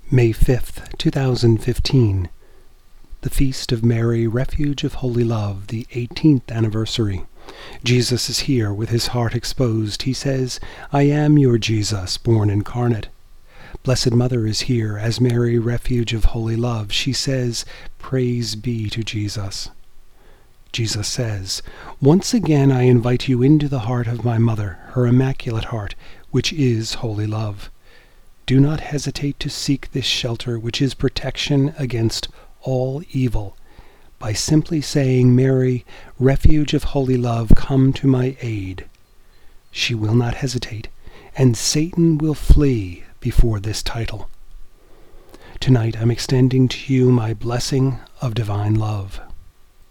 May 5th, 2015, the Feast of Mary, Refuge of Holy Love, the 18th anniversary. Jesus is here with his heart exposed. He says, "I am your Jesus, born incarnate." Blessed Mother is here as Mary, Refuge of Holy Love. She says, "Praise be to Jesus." Jesus says, "Once again I invite you into the heart of my Mother, her immaculate heart, which is holy love. Do not hesitate to seek this shelter, which is protection against all evil, by simply saying, 'Mary, Refuge of Holy Love, come to my aid.' She will not hesitate, and Satan will flee before this title. Tonight I'm extending to you my blessing of divine love.